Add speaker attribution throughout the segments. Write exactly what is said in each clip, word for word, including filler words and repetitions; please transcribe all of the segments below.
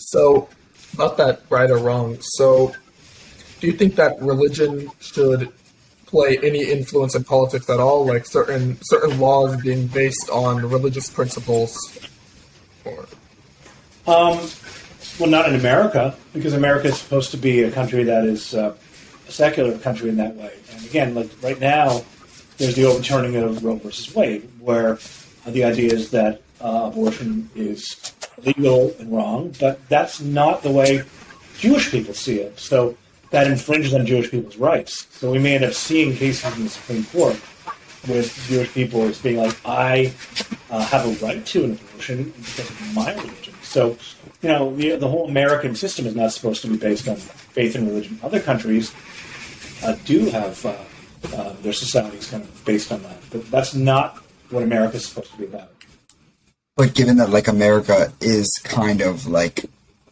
Speaker 1: So, not that right or wrong. So, do you think that religion should play any influence in politics at all? Like certain certain laws being based on religious principles? Or...
Speaker 2: Um, well, not in America, because America is supposed to be a country that is uh, a secular country in that way. And again, like right now, there's the overturning of Roe versus Wade, where uh, the idea is that uh, abortion is legal and wrong, but that's not the way Jewish people see it. So that infringes on Jewish people's rights. So we may end up seeing cases in the Supreme Court with Jewish people as being like, I uh, have a right to an abortion because of my religion. So, you know, the, the whole American system is not supposed to be based on faith and religion. Other countries uh, do have uh, uh, their societies kind of based on that. But that's not what America is supposed to be about.
Speaker 3: But given that, like, America is kind of like,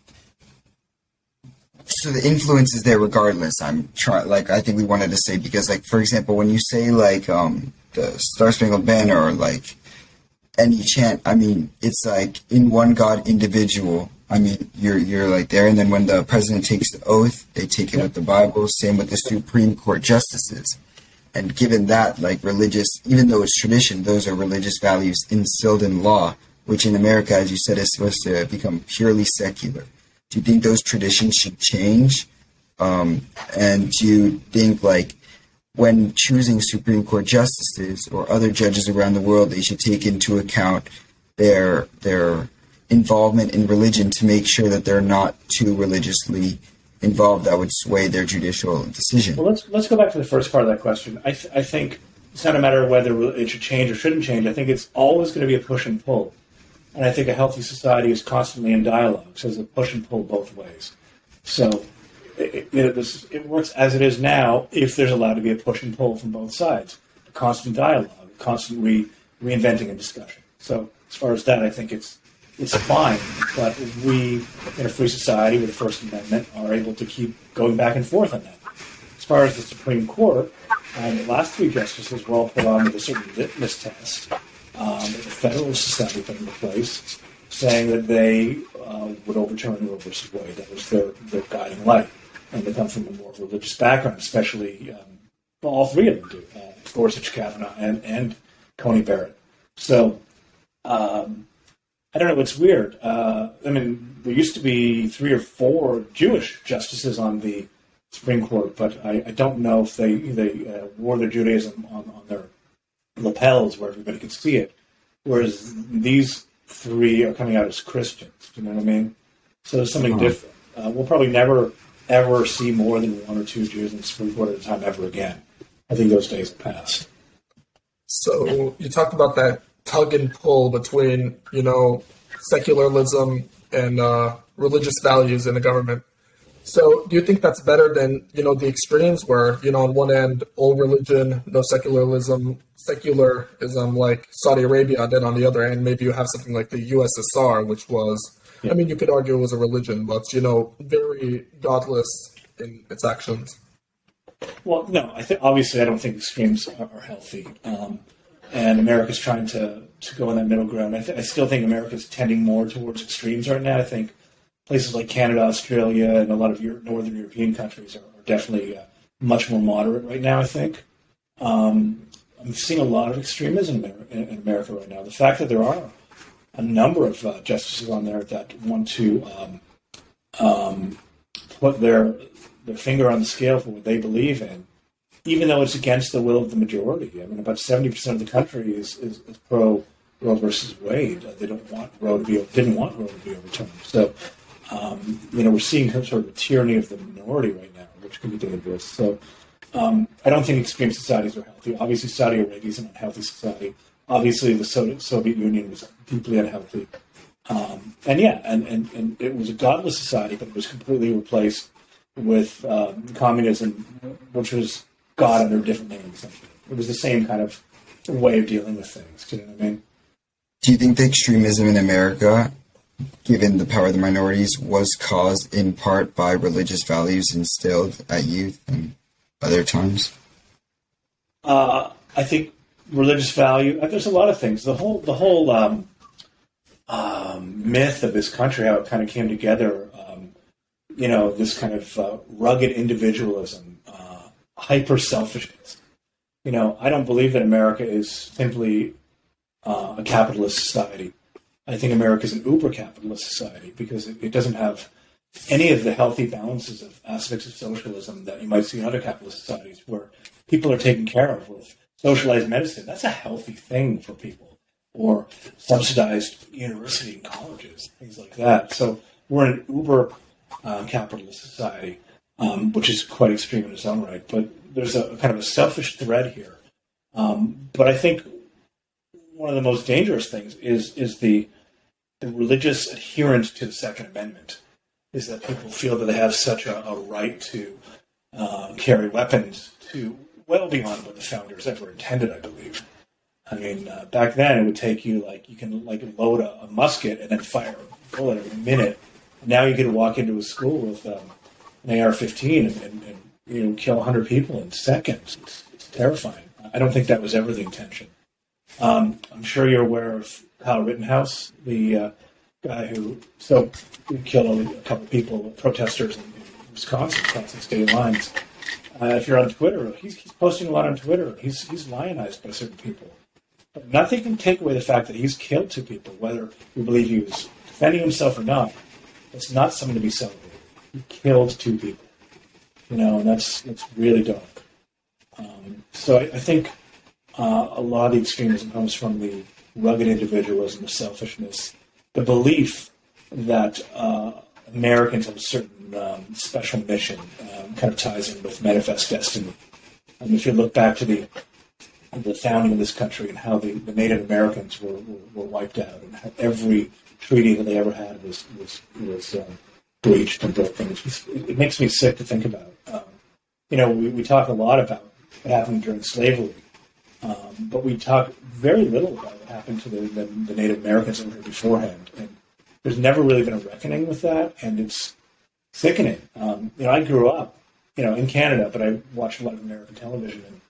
Speaker 3: so the influence is there regardless. I'm trying, like, I think we wanted to say, because, like, for example, when you say, like, um, the Star Spangled Banner or, like, any chant, I mean, it's like in one God individual. I mean, you're, you're like there. And then when the president takes the oath, they take it with the Bible. Same with the Supreme Court justices. And given that, like, religious, even though it's tradition, those are religious values instilled in law, which in America, as you said, is supposed to become purely secular. Do you think those traditions should change? Um, and do you think, like, when choosing Supreme Court justices or other judges around the world, they should take into account their their involvement in religion to make sure that they're not too religiously involved that would sway their judicial decision?
Speaker 2: Well, let's let's go back to the first part of that question. I, th- I think it's not a matter of whether it should change or shouldn't change. I think it's always going to be a push and pull. And I think a healthy society is constantly in dialogue, so there's a push and pull both ways. So it, you know, this, it works as it is now if there's allowed to be a push and pull from both sides. A constant dialogue, a constant re, reinventing a discussion. So as far as that, I think it's it's fine. But we, in a free society with the First Amendment, are able to keep going back and forth on that. As far as the Supreme Court, um, the last three justices were all put on with a certain litmus test. Um, the Federal Society put into place, saying that they uh, would overturn Roe versus Wade. That was their, their guiding light. And they come from a more religious background, especially, um, well, all three of them do, uh, Gorsuch, Kavanaugh, and, and Coney Barrett. So, um, I don't know, it's weird. Uh, I mean, there used to be three or four Jewish justices on the Supreme Court, but I, I don't know if they, they uh, wore their Judaism on, on their lapels where everybody could see it, whereas these three are coming out as Christians. Do you know what I mean? So there's something uh-huh. different. Uh, we'll probably never, ever see more than one or two Jews in the Supreme Court at a time ever again. I think those days have passed.
Speaker 1: So you talked about that tug and pull between, you know, secularism and uh, religious values in the government. So do you think that's better than, you know, the extremes where, you know, on one end, all religion, no secularism, secularism like Saudi Arabia, then on the other end, maybe you have something like the U S S R, which was, yeah. I mean, you could argue it was a religion, but, you know, very godless in its actions.
Speaker 2: Well, no, I think obviously I don't think extremes are, are healthy. Um, and America's trying to, to go in that middle ground. I, th- I still think America's tending more towards extremes right now. I think places like Canada, Australia, and a lot of Euro- Northern European countries are, are definitely uh, much more moderate right now, I think. Um, I'm seeing a lot of extremism in America, in America right now. The fact that there are a number of uh, justices on there that want to um, um, put their their finger on the scale for what they believe in, even though it's against the will of the majority. I mean, about seventy percent of the country is, is, is pro Roe versus Wade. Uh, they don't want Roe to be didn't want Roe to be overturned. So, um, you know, we're seeing some sort of a tyranny of the minority right now, which can be dangerous. So, um, I don't think extreme societies are healthy. Obviously, Saudi Arabia is an unhealthy society. Obviously, the Soviet Union was deeply unhealthy. Um, and yeah, and, and, and it was a godless society, but it was completely replaced with um, communism, which was God under a different name, essentially. It was the same kind of way of dealing with things. Do you know what I mean?
Speaker 3: Do you think the extremism in America, given the power of the minorities, was caused in part by religious values instilled at youth and other times?
Speaker 2: Uh, I think religious value. There's a lot of things. The whole, the whole, um, um, myth of this country, how it kind of came together. Um, you know, this kind of uh, rugged individualism, uh, hyper selfishness. You know, I don't believe that America is simply uh, a capitalist society. I think America is an uber capitalist society because it, it doesn't have any of the healthy balances of aspects of socialism that you might see in other capitalist societies where people are taken care of with socialized medicine. That's a healthy thing for people, or subsidized university and colleges, things like that. So we're an uber uh, capitalist society, um, which is quite extreme in its own right. But there's a kind of a selfish thread here. Um, but I think one of the most dangerous things is is the the religious adherence to the Second Amendment. Is that people feel that they have such a, a right to uh, carry weapons to well beyond what the founders ever intended, I believe. I mean, uh, back then it would take you like you can like load a, a musket and then fire a bullet every minute. Now you can walk into a school with um, an A R fifteen and, and, and you know kill one hundred people in seconds. It's, it's terrifying. I don't think that was ever the intention. Um, I'm sure you're aware of Kyle Rittenhouse, the uh, guy who so who killed a couple of people, protesters in, in Wisconsin, crossing state lines. Uh, if you're on Twitter, he's, he's posting a lot on Twitter. He's he's lionized by certain people. But nothing can take away the fact that he's killed two people, whether you believe he was defending himself or not. It's not something to be celebrated. He killed two people. You know, and that's that's really dark. Um, so I, I think uh, a lot of the extremism comes from the rugged individualism, the selfishness, the belief that uh, Americans have a certain um, special mission, um, kind of ties in with manifest destiny. And if you look back to the the founding of this country and how the, the Native Americans were, were, were wiped out, and how every treaty that they ever had was was was um, breached and broken, it's just, it, it makes me sick to think about. Um, you know, we, we talk a lot about what happened during slavery, um, but we talk very little about what happened to the, the, the Native Americans over here beforehand. And there's never really been a reckoning with that, and it's sickening. Um, you know, I grew up, you know, in Canada, but I watched a lot of American television, and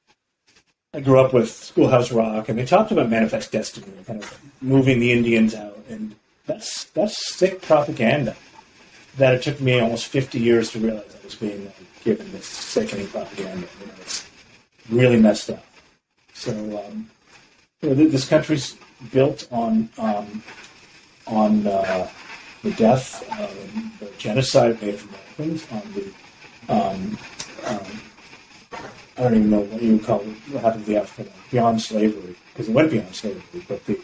Speaker 2: I grew up with Schoolhouse Rock, and they talked about manifest destiny, kind of moving the Indians out, and that's that's sick propaganda that it took me almost fifty years to realize I was being uh, given this sickening propaganda. You know, it's really messed up. So, um, you know, this country's built on um, on uh, the death, uh, the genocide of Native Americans, on the um, um, I don't even know what you would call it, what happened to the African beyond slavery, because it went beyond slavery, but the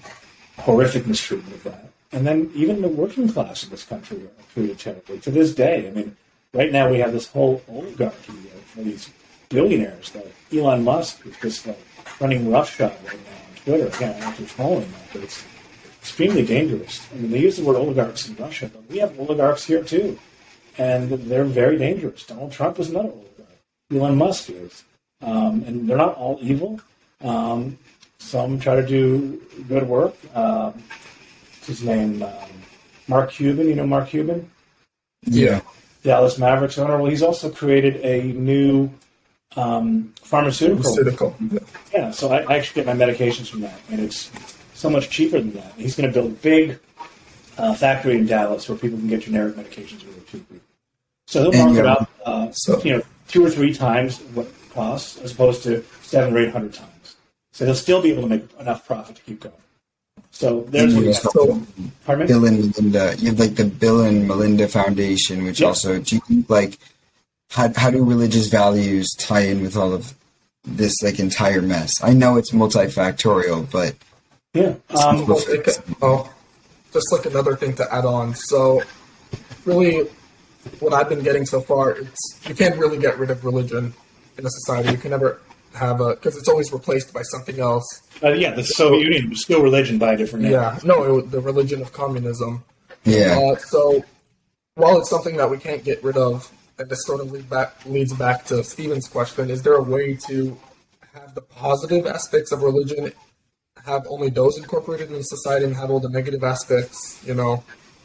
Speaker 2: horrific mistreatment of that. And then even the working class in this country are treated terribly. To this day, I mean, right now we have this whole oligarchy of these billionaires, like Elon Musk, who's just like running roughshod right now on Twitter. Again, I don't know if you're following that, but it's extremely dangerous. I mean, they use the word oligarchs in Russia, but we have oligarchs here too, and they're very dangerous. Donald Trump is another oligarch. Elon Musk is. Um, and they're not all evil. Um, some try to do good work. Um, what's his name? Um, Mark Cuban. You know Mark Cuban?
Speaker 1: Yeah.
Speaker 2: Dallas Mavericks owner. Well, he's also created a new um, pharmaceutical.
Speaker 1: Pharmaceutical.
Speaker 2: Yeah, so I, I actually get my medications from that, and it's so much cheaper than that. He's going to build a big uh, factory in Dallas where people can get generic medications really cheaply. So he'll mark it up, uh, so, you know, two or three times what it costs, as opposed to seven or eight hundred times. So he'll still be able to make enough profit to keep going. So there's
Speaker 3: and
Speaker 2: so, pardon me?
Speaker 3: Bill and Melinda. You have like the Bill and Melinda Foundation, which
Speaker 2: yeah.
Speaker 3: also do you think like how how do religious values tie in with all of this like entire mess? I know it's multifactorial, but
Speaker 2: yeah. Um,
Speaker 1: well, it, oh, just like another thing to add on. So really, what I've been getting so far, it's you can't really get rid of religion in a society. You can never have a because it's always replaced by something else.
Speaker 2: Uh, yeah, the Soviet Union was still religion by a different name.
Speaker 1: Yeah, no, it, the religion of communism.
Speaker 3: yeah,
Speaker 1: Uh, so while it's something that we can't get rid of, and this sort of lead back, leads back to Stephen's question, is there a way to have the positive aspects of religion, have only those incorporated in society, and have all the negative aspects, you know,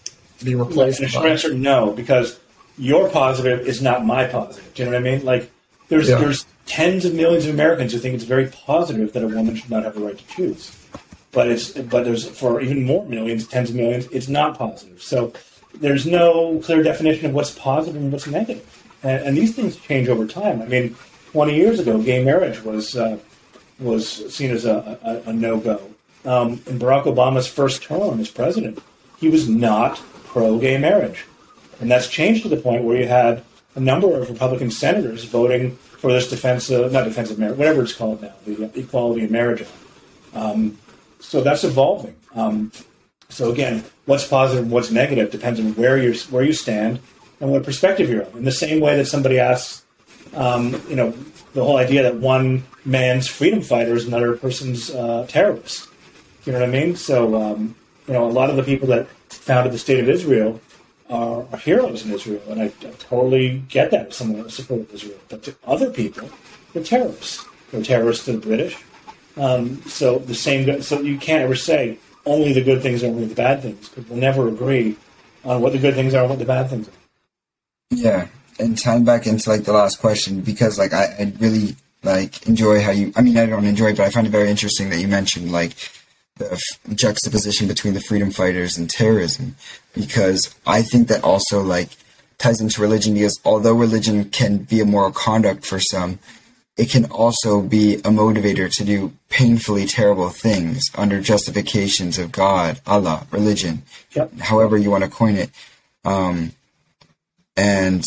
Speaker 1: be replaced?
Speaker 2: And the short answer, no, because your positive is not my positive. Do you know what I mean? Like, there's
Speaker 1: Yeah.
Speaker 2: there's tens of millions of Americans who think it's very positive that a woman should not have the right to choose. but it's but there's for even more millions, tens of millions, it's not positive. So there's no clear definition of what's positive and what's negative, and, and these things change over time. I mean, twenty years ago, gay marriage was uh, was seen as a, a, a no-go. Um, in Barack Obama's first term as president, he was not pro-gay marriage, and that's changed to the point where you had a number of Republican senators voting for this defensive, not defensive marriage, whatever it's called now, the Equality in Marriage Act. Um, so that's evolving. Um, so again, what's positive and what's negative depends on where you where you stand and what perspective you're on. In the same way that somebody asks, um, you know, the whole idea that one man's freedom fighter is another person's uh, terrorist. You know what I mean? So, um, you know, a lot of the people that founded the State of Israel are, are heroes in Israel, and I, I totally get that as someone who supported Israel. But to other people, they're terrorists. They're terrorists to the British. Um, so the same. So you can't ever say only the good things are only the bad things, because we'll never agree on what the good things are and what the bad things are.
Speaker 3: Yeah, and tying back into like the last question, because like I, I really like enjoy how you. I mean, I don't enjoy, but I find it very interesting that you mentioned like the f- juxtaposition between the freedom fighters and terrorism, because I think that also like ties into religion, because although religion can be a moral conduct for some, it can also be a motivator to do painfully terrible things under justifications of God, Allah, religion,
Speaker 2: Yep.
Speaker 3: however you want to coin it. Um, and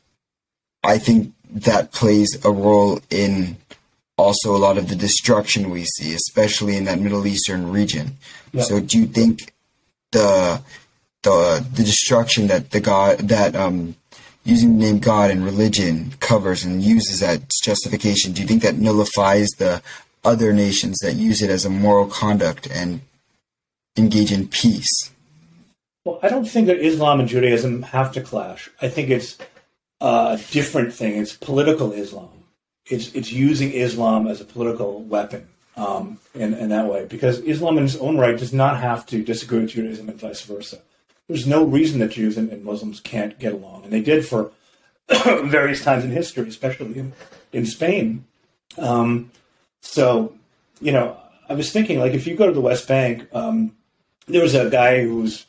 Speaker 3: I think that plays a role in also a lot of the destruction we see, especially in that Middle Eastern region.
Speaker 2: Yep.
Speaker 3: So do you think the the the destruction that the God that um using the name God and religion covers and uses as justification, do you think that nullifies the other nations that use it as a moral conduct and engage in peace?
Speaker 2: Well, I don't think that Islam and Judaism have to clash. I think it's a different thing. It's political Islam. It's it's using Islam as a political weapon um, in, in that way, because Islam in its own right does not have to disagree with Judaism and vice versa. There's no reason that Jews and, and Muslims can't get along, and they did for various times in history, especially in, in Spain. Um, so, you know, I was thinking, like, if you go to the West Bank, um, there was a guy who's,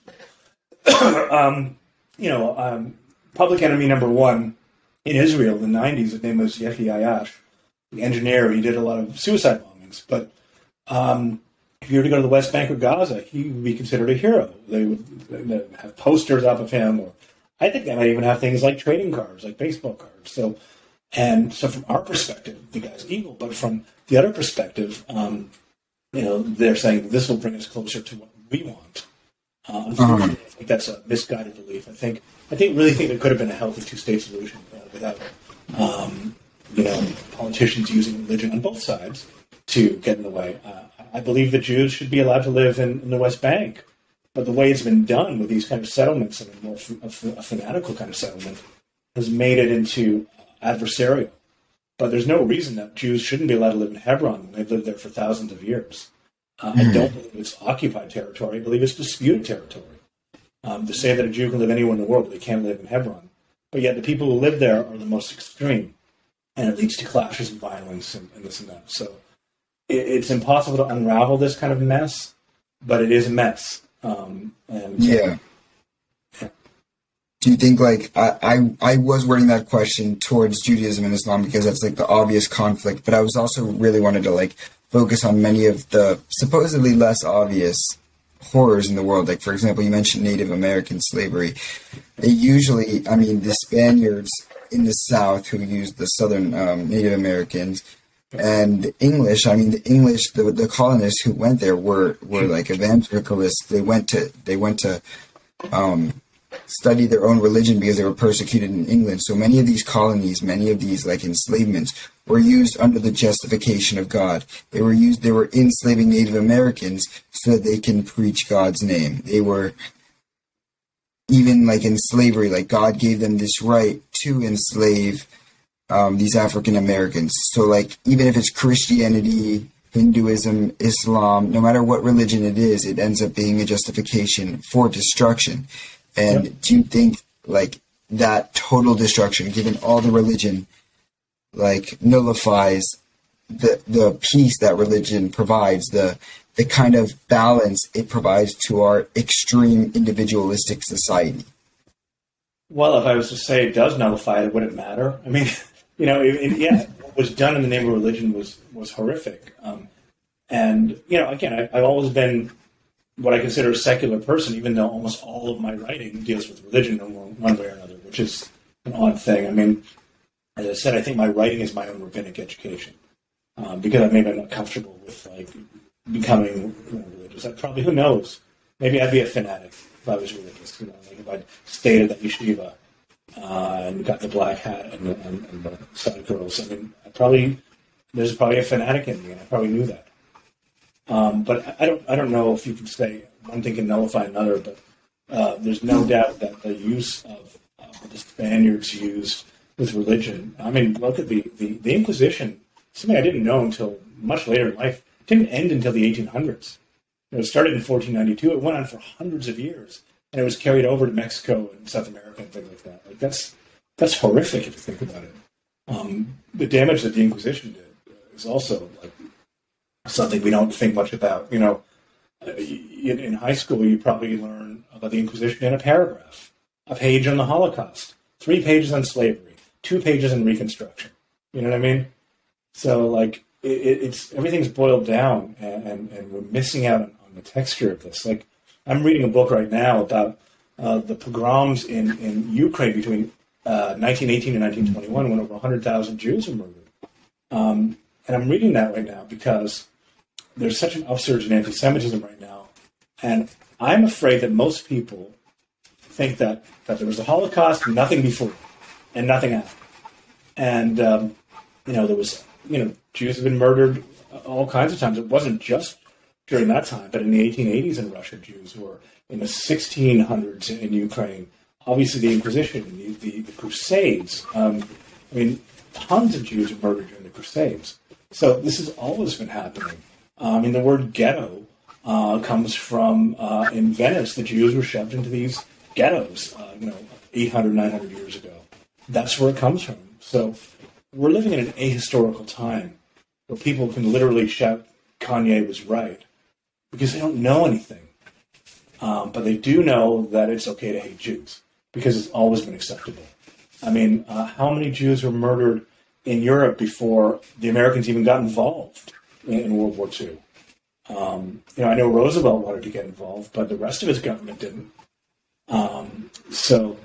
Speaker 2: um, you know, um, public enemy number one in Israel in the nineties. His name was Yehi Ayash, the engineer. He did a lot of suicide bombings. But um, if you were to go to the West Bank or Gaza, he would be considered a hero. They would, they would have posters up of him, or I think they might even have things like trading cards, like baseball cards. So, and so from our perspective, the guy's evil. But from the other perspective, um, you know, they're saying this will bring us closer to what we want. Uh, unfortunately, uh-huh. I think that's a misguided belief. I think I think really think it could have been a healthy two-state solution uh, without, um, you know, politicians using religion on both sides to get in the way. Uh, I believe that Jews should be allowed to live in, in the West Bank, but the way it's been done with these kind of settlements and a more f- a fanatical kind of settlement has made it into adversarial. But there's no reason that Jews shouldn't be allowed to live in Hebron when they've lived there for thousands of years. Uh, mm-hmm. I don't believe it's occupied territory. I believe it's disputed territory. Um, to say that a Jew can live anywhere in the world, but they can't live in Hebron. But yet the people who live there are the most extreme, and it leads to clashes and violence and, and this and that. So it, it's impossible to unravel this kind of mess, but it is a mess. Um, and
Speaker 3: yeah. yeah. Do you think, like, I, I, I was wording that question towards Judaism and Islam because that's, like, the obvious conflict, but I was also really wanted to, like, focus on many of the supposedly less obvious horrors in the world. Like, for example, you mentioned Native American slavery. They usually, I mean, the Spaniards in the South who used the Southern um, Native Americans, and the English, I mean, the English, the, the colonists who went there were, were like evangelicalists. They went to, they went to um, study their own religion because they were persecuted in England. So many of these colonies, many of these like enslavements were used under the justification of God. They were used, they were enslaving Native Americans so that they can preach God's name. They were even like in slavery, like God gave them this right to enslave um, these African Americans. So like, even if it's Christianity, Hinduism, Islam, no matter what religion it is, it ends up being a justification for destruction. And yep. do you think like that total destruction, given all the religion, like nullifies the the peace that religion provides, the the kind of balance it provides to our extreme individualistic society.
Speaker 2: Well, if I was to say it does nullify it, would it matter? I mean, you know, it, it, yeah, what was done in the name of religion was was horrific. Um, and you know, again, I, I've always been what I consider a secular person, even though almost all of my writing deals with religion in one, one way or another, which is an odd thing. I mean, as I said, I think my writing is my own rabbinic education um, because maybe I'm not comfortable with like becoming you know, religious. I probably, who knows? Maybe I'd be a fanatic if I was religious. You know, like if I'd stayed at that yeshiva uh, and got the black hat and, and, and the side girls. I mean, I probably there's probably a fanatic in me, and I probably knew that. Um, but I don't, I don't know if you can say one thing can nullify another, but uh, there's no doubt that the use of uh, what the Spaniards used with religion. I mean, look at the, the, the Inquisition, something I didn't know until much later in life. It didn't end until the eighteen hundreds. You know, it started in fourteen ninety-two. It went on for hundreds of years, and it was carried over to Mexico and South America and things like that. Like that's that's horrific if you think about it. Um, the damage that the Inquisition did is also like something we don't think much about. You know, in, in high school, you probably learn about the Inquisition in a paragraph, a page on the Holocaust, three pages on slavery, two pages on Reconstruction. You know what I mean? So, like, it, it's everything's boiled down, and, and, and we're missing out on, on the texture of this. Like, I'm reading a book right now about uh, the pogroms in, in Ukraine between uh, nineteen eighteen and nineteen twenty-one, when over one hundred thousand Jews were murdered. Um, and I'm reading that right now because there's such an upsurge in anti-Semitism right now, and I'm afraid that most people think that, that there was a Holocaust, nothing before, and nothing after. And, um, you know, there was, you know, Jews have been murdered all kinds of times. It wasn't just during that time, but in the eighteen eighties in Russia, Jews were in the sixteen hundreds in Ukraine. Obviously, the Inquisition, the, the, the Crusades. Um, I mean, tons of Jews were murdered during the Crusades. So this has always been happening. I mean, the word ghetto uh, comes from, uh, in Venice, the Jews were shoved into these ghettos, uh, you know, eight hundred, nine hundred years ago. That's where it comes from. So we're living in an ahistorical time where people can literally shout Kanye was right because they don't know anything. Um, but they do know that it's okay to hate Jews because it's always been acceptable. I mean, uh, how many Jews were murdered in Europe before the Americans even got involved in World War Two. Um, you know, I know Roosevelt wanted to get involved, but the rest of his government didn't. Um, so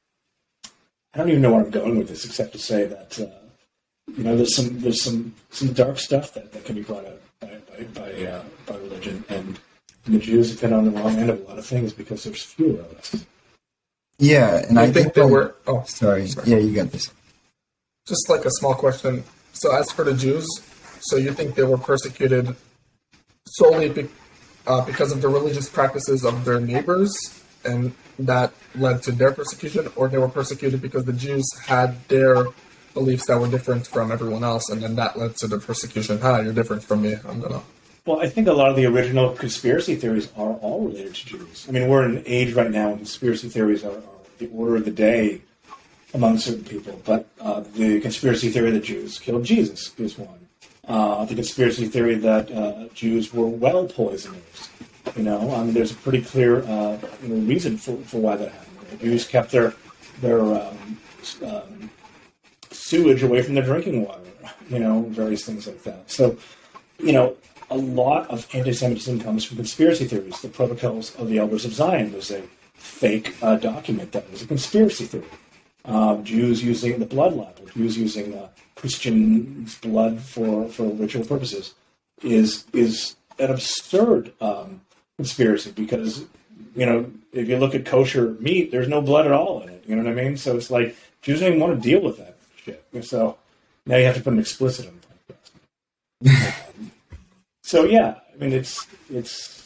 Speaker 2: I don't even know where I'm going with this, except to say that uh, you know there's some there's some, some dark stuff that, that can be brought out by by by, uh, by religion, and the Jews have been on the wrong end of a lot of things because there's fewer of us.
Speaker 3: Yeah, and I,
Speaker 1: I
Speaker 3: think,
Speaker 1: think there were. Oh,
Speaker 3: sorry.
Speaker 1: sorry.
Speaker 3: Yeah, you got this.
Speaker 1: Just like a small question. So, as for the Jews, so you think they were persecuted solely be, uh, because of the religious practices of their neighbors, and that led to their persecution, or they were persecuted because the Jews had their beliefs that were different from everyone else, and then that led to the persecution? Hi, you're different from me. I'm gonna.
Speaker 2: Well, I think a lot of the original conspiracy theories are all related to Jews. I mean, we're in an age right now when conspiracy theories are, are the order of the day among certain people. But uh, the conspiracy theory that Jews killed Jesus is one. Uh, the conspiracy theory that uh, Jews were well poisoners. You know, I mean, there's a pretty clear uh, you know, reason for, for why that happened. The Jews kept their their um, um, sewage away from their drinking water. You know, various things like that. So, you know, a lot of anti-Semitism comes from conspiracy theories. The Protocols of the Elders of Zion was a fake uh, document that was a conspiracy theory. Uh, Jews using the blood libel, Jews using uh, Christian blood for, for ritual purposes, is is an absurd um, conspiracy because, you know, if you look at kosher meat, there's no blood at all in it. You know what I mean? So it's like Jews don't even want to deal with that shit. So now you have to put an explicit on the podcast. um, So yeah, I mean, it's it's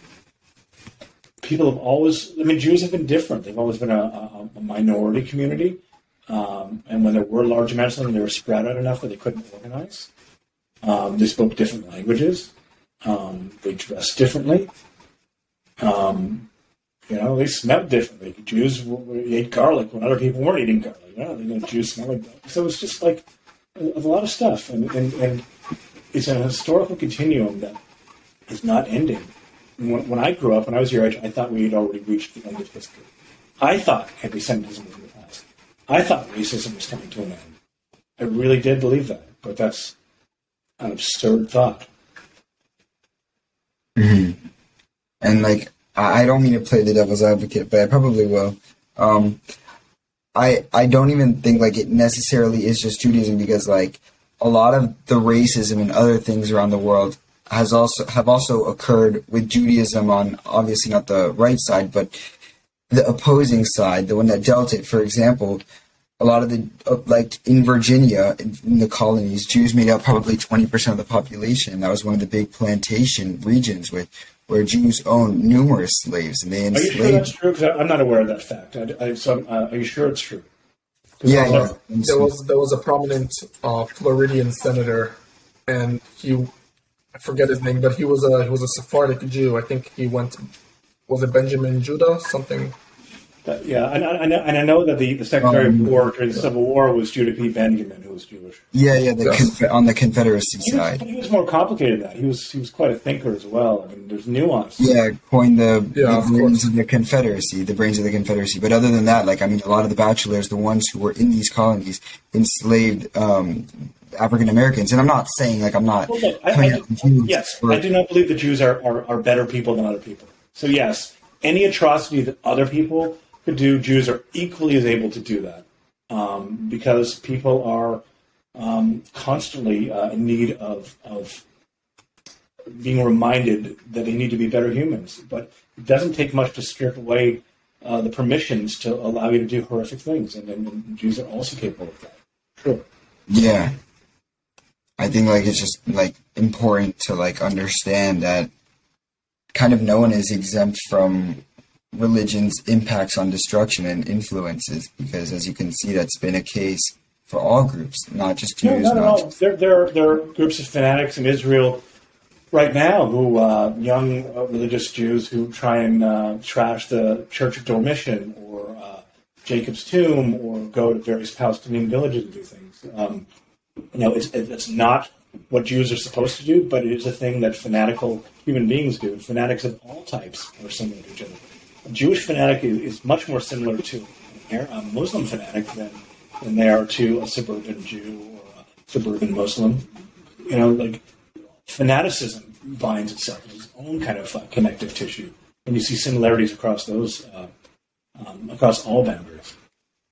Speaker 2: people have always. I mean, Jews have been different. They've always been a, a, a minority community, um, and when there were large amounts of them, they were spread out enough that they couldn't organize. Um, they spoke different languages. Um, they dressed differently. Um, you know, they smelled differently. Jews were, ate garlic when other people weren't eating garlic. You know, they know Jews smell like garlic. So it's just like of a lot of stuff, and, and, and it's a historical continuum that is not ending. When, when I grew up, when I was your age, I thought we had already reached the end of history. I thought anti-Semitism was in the past. I thought racism was coming to an end. I really did believe that, but that's an absurd thought.
Speaker 3: Mm-hmm. And like, I I don't mean to play the devil's advocate, but I probably will. Um, I I don't even think like it necessarily is just Judaism, because like a lot of the racism and other things around the world has also have also occurred with Judaism on, obviously not the right side, but the opposing side, the one that dealt it. For example, a lot of the, uh, like in Virginia, in, in the colonies, Jews made up probably twenty percent of the population. That was one of the big plantation regions with where Jews owned numerous slaves, and they
Speaker 2: Are you
Speaker 3: enslaved.
Speaker 2: sure that's true? Because I'm not aware of that fact. I, I, so, uh, are you sure it's true? 'Cause
Speaker 3: Yeah,
Speaker 2: I'm
Speaker 3: yeah.
Speaker 2: not-
Speaker 1: There was there was a prominent uh, Floridian senator, and he, I forget his name, but he was a he was a Sephardic Jew. I think he went, was it Benjamin Judah something?
Speaker 2: But, yeah, and I, I know, and I know that the, the Secretary
Speaker 3: Um,
Speaker 2: of War during the Civil War was Judah P. Benjamin, who was Jewish.
Speaker 3: Yeah, yeah, the
Speaker 1: Yes.
Speaker 3: conf- on the Confederacy
Speaker 2: He was,
Speaker 3: side.
Speaker 2: he was more complicated than that. He was he was quite a thinker as well. I mean, there's nuance.
Speaker 3: Yeah, coined the,
Speaker 1: Yeah,
Speaker 3: the
Speaker 1: of
Speaker 3: brains
Speaker 1: course.
Speaker 3: of the Confederacy, the brains of the Confederacy. But other than that, like, I mean, a lot of the bachelors, the ones who were in these colonies, enslaved um, African Americans. And I'm not saying, like, I'm not
Speaker 2: Well, look, I,
Speaker 3: coming
Speaker 2: I
Speaker 3: out
Speaker 2: do,
Speaker 3: with Jews
Speaker 2: yes,
Speaker 3: for-
Speaker 2: I do not believe that Jews are, are, are better people than other people. So yes, any atrocity that other people could do, Jews are equally as able to do that, um, because people are um, constantly uh, in need of, of being reminded that they need to be better humans. But it doesn't take much to strip away uh, the permissions to allow you to do horrific things, and, and, and Jews are also capable of that. Sure.
Speaker 3: Yeah. I think, like, it's just, like, important to, like, understand that kind of no one is exempt from religion's impacts on destruction and influences, because, as you can see, that's been a case for all groups, not just
Speaker 2: No,
Speaker 3: Jews.
Speaker 2: not at
Speaker 3: not
Speaker 2: all.
Speaker 3: just-
Speaker 2: There, there, are, there are groups of fanatics in Israel right now who, uh, young uh, religious Jews who try and uh, trash the Church of Dormition or uh, Jacob's Tomb or go to various Palestinian villages and do things. Um, you know, it's, it's not what Jews are supposed to do, but it is a thing that fanatical human beings do. Fanatics of all types are similar to each other. A Jewish fanatic is, is much more similar to a Muslim fanatic than, than they are to a suburban Jew or a suburban Muslim. You know, like, fanaticism binds itself with its own kind of uh, connective tissue, and you see similarities across those, uh, um, across all boundaries.